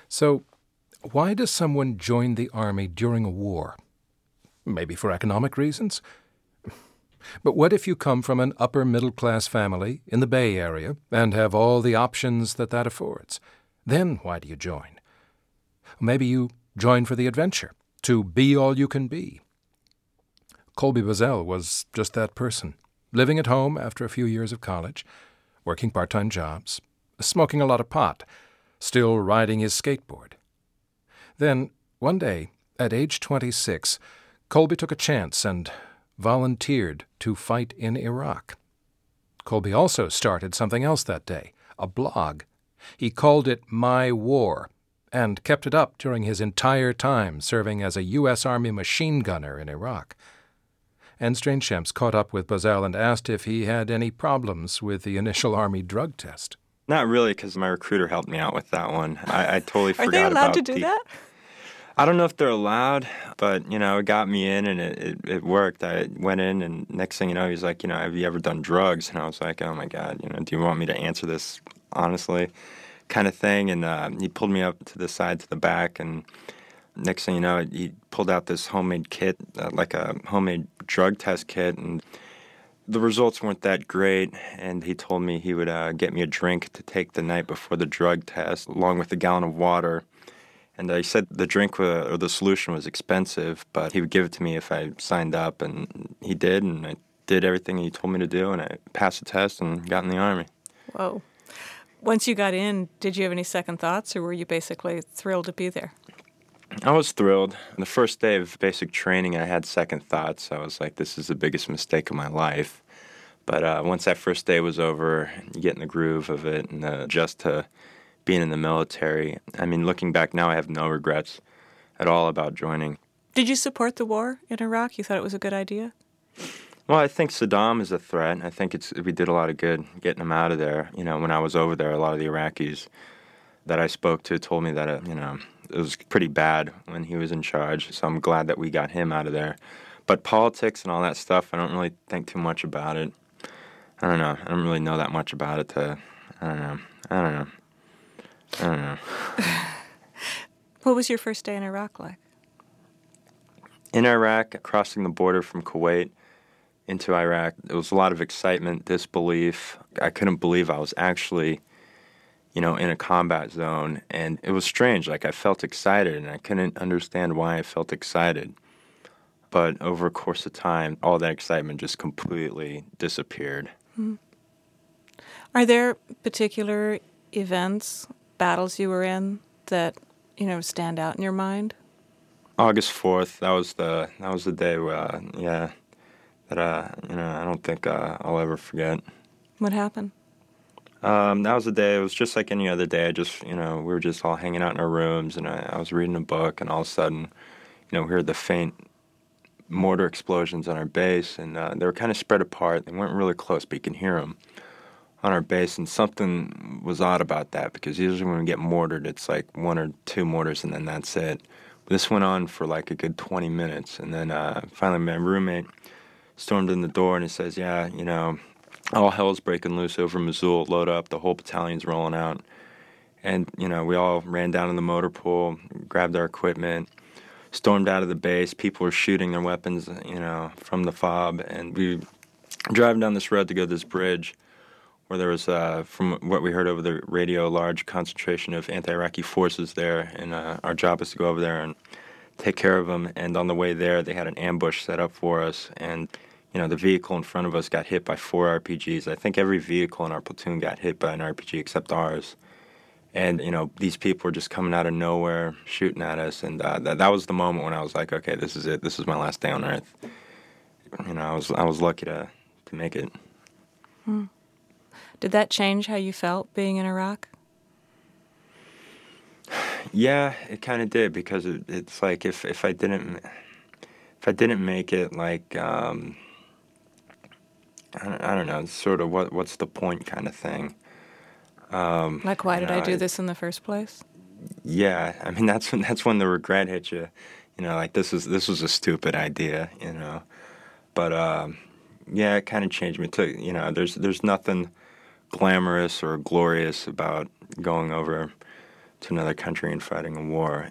So, why does someone join the Army during a war? Maybe for economic reasons? But what if you come from an upper-middle-class family in the Bay Area and have all the options that affords? Then why do you join? Maybe you join for the adventure, to be all you can be. Colby Bazell was just that person, living at home after a few years of college, working part-time jobs, smoking a lot of pot, still riding his skateboard. Then, one day, at age 26, Colby took a chance and volunteered to fight in Iraq. Colby also started something else that day, a blog. He called it My War, and kept it up during his entire time serving as a U.S. Army machine gunner in Iraq. And Strange caught up with Bazell and asked if he had any problems with the initial Army drug test. Not really, because my recruiter helped me out with that one. I totally forgot about Are they allowed to do that? I don't know if they're allowed, but, it got me in, and it worked. I went in, and next thing you know, he's like, have you ever done drugs? And I was like, oh, my God, do you want me to answer this honestly kind of thing? And he pulled me up to the side, to the back, and next thing you know, he pulled out this homemade kit, like a homemade drug test kit, and the results weren't that great, and he told me he would get me a drink to take the night before the drug test, along with a gallon of water. And he said the drink or the solution was expensive, but he would give it to me if I signed up, and he did, and I did everything he told me to do, and I passed the test and got in the Army. Whoa. Once you got in, did you have any second thoughts, or were you basically thrilled to be there? I was thrilled. The first day of basic training, I had second thoughts. I was like, this is the biggest mistake of my life. But once that first day was over, you get in the groove of it and adjust to being in the military. I mean, looking back now, I have no regrets at all about joining. Did you support the war in Iraq? You thought it was a good idea? Well, I think Saddam is a threat. I think we did a lot of good getting him out of there. When I was over there, a lot of the Iraqis that I spoke to told me that, it was pretty bad when he was in charge. So I'm glad that we got him out of there. But politics and all that stuff, I don't really think too much about it. I don't know. I don't really know that much about it I don't know. What was your first day in Iraq like? In Iraq, crossing the border from Kuwait into Iraq, there was a lot of excitement, disbelief. I couldn't believe I was actually, in a combat zone. And it was strange. Like, I felt excited, and I couldn't understand why I felt excited. But over a course of time, all that excitement just completely disappeared. Hmm. Are there particular events, battles you were in that, stand out in your mind? August 4th, that was the day where, that, I don't think I'll ever forget. What happened? That was the day. It was just like any other day. We were just all hanging out in our rooms, and I was reading a book, and all of a sudden, we heard the faint mortar explosions on our base, and they were kind of spread apart. They weren't really close, but you can hear them on our base, and something was odd about that, because usually when we get mortared, it's like one or two mortars, and then that's it. This went on for like a good 20 minutes, and then finally my roommate stormed in the door, and he says, all hell's breaking loose over Mosul, load up, the whole battalion's rolling out. And, we all ran down in the motor pool, grabbed our equipment, stormed out of the base. People were shooting their weapons, from the fob. And we were driving down this road to go to this bridge where there was, from what we heard over the radio, a large concentration of anti-Iraqi forces there. And our job was to go over there and take care of them. And on the way there, they had an ambush set up for us. And the vehicle in front of us got hit by 4 RPGs. I think every vehicle in our platoon got hit by an RPG except ours. And, these people were just coming out of nowhere, shooting at us. And that was the moment when I was like, okay, this is it. This is my last day on Earth. I was lucky to make it. Hmm. Did that change how you felt being in Iraq? Yeah, it kind of did, because it's like if I didn't make it, like, I don't know, it's sort of what's the point kind of thing. Like, why did I do this in the first place? Yeah, I mean, that's when the regret hits you. Like, this was a stupid idea, But yeah, it kind of changed me. There's nothing glamorous or glorious about going over to another country and fighting a war.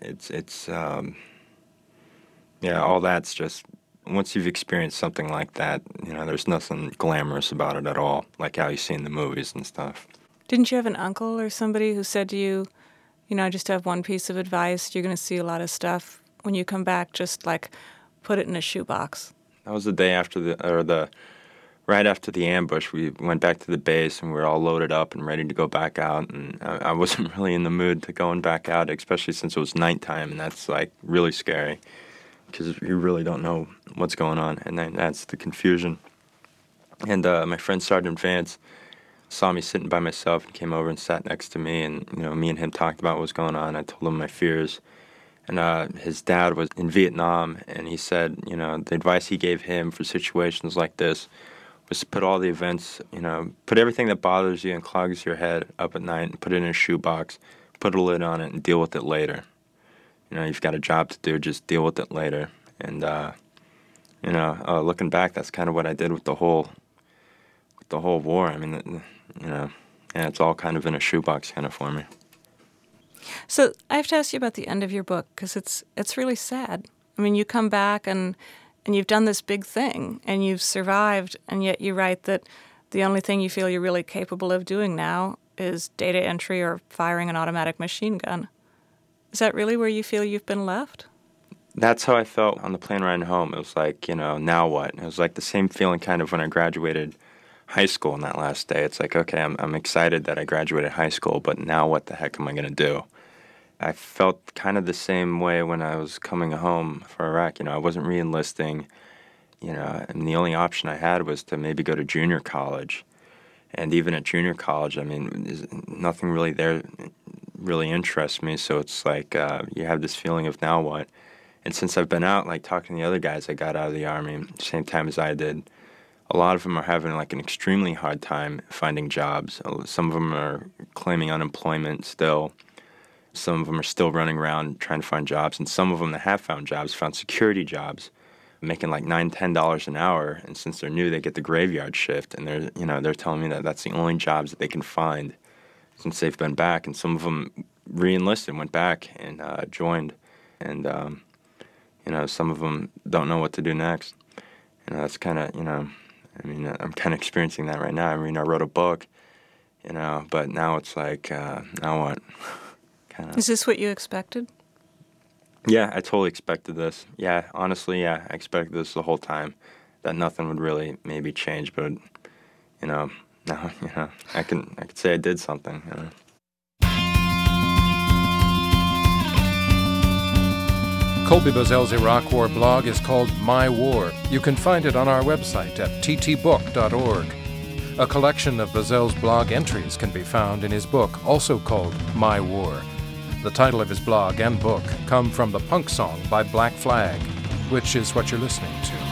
Yeah, all that's just, once you've experienced something like that, there's nothing glamorous about it at all, like how you see in the movies and stuff. Didn't you have an uncle or somebody who said to you, I just have one piece of advice, you're going to see a lot of stuff. When you come back, just like put it in a shoebox? That was the day after right after the ambush. We went back to the base and we were all loaded up and ready to go back out. And I wasn't really in the mood to going back out, especially since it was nighttime, and that's like really scary because you really don't know what's going on, and then that's the confusion. And my friend Sergeant Vance saw me sitting by myself and came over and sat next to me, and me and him talked about what was going on. I told him my fears. And his dad was in Vietnam, and he said, the advice he gave him for situations like this was to put all the events, put everything that bothers you and clogs your head up at night and put it in a shoebox, put a lid on it, and deal with it later. You've got a job to do, just deal with it later. And, looking back, that's kind of what I did with the whole war. I mean, it's all kind of in a shoebox kind of for me. So I have to ask you about the end of your book, because it's really sad. I mean, you come back and you've done this big thing, and you've survived, and yet you write that the only thing you feel you're really capable of doing now is data entry or firing an automatic machine gun. Is that really where you feel you've been left? That's how I felt on the plane ride home. It was like, now what? It was like the same feeling kind of when I graduated high school on that last day. It's like, okay, I'm excited that I graduated high school, but now what the heck am I going to do? I felt kind of the same way when I was coming home for Iraq. I wasn't re-enlisting, and the only option I had was to maybe go to junior college. And even at junior college, I mean, nothing really there really interests me. So it's like you have this feeling of now what? And since I've been out, like talking to the other guys that got out of the Army, same time as I did, a lot of them are having like an extremely hard time finding jobs. Some of them are claiming unemployment still. Some of them are still running around trying to find jobs. And some of them that have found jobs found security jobs, making like $9, $10 an hour. And since they're new, they get the graveyard shift. And they're telling me that that's the only jobs that they can find since they've been back. And some of them re-enlisted, went back and joined. And, some of them don't know what to do next. That's kind of, I'm kind of experiencing that right now. I mean, I wrote a book, but now it's like, now what? Kinda. Is this what you expected? Yeah, I totally expected this. Yeah, honestly, I expected this the whole time, that nothing would really maybe change, but, now, I could say I did something, Colby Bazel's Iraq War blog is called My War. You can find it on our website at ttbook.org. A collection of Bazel's blog entries can be found in his book, also called My War. The title of his blog and book come from the punk song by Black Flag, which is what you're listening to.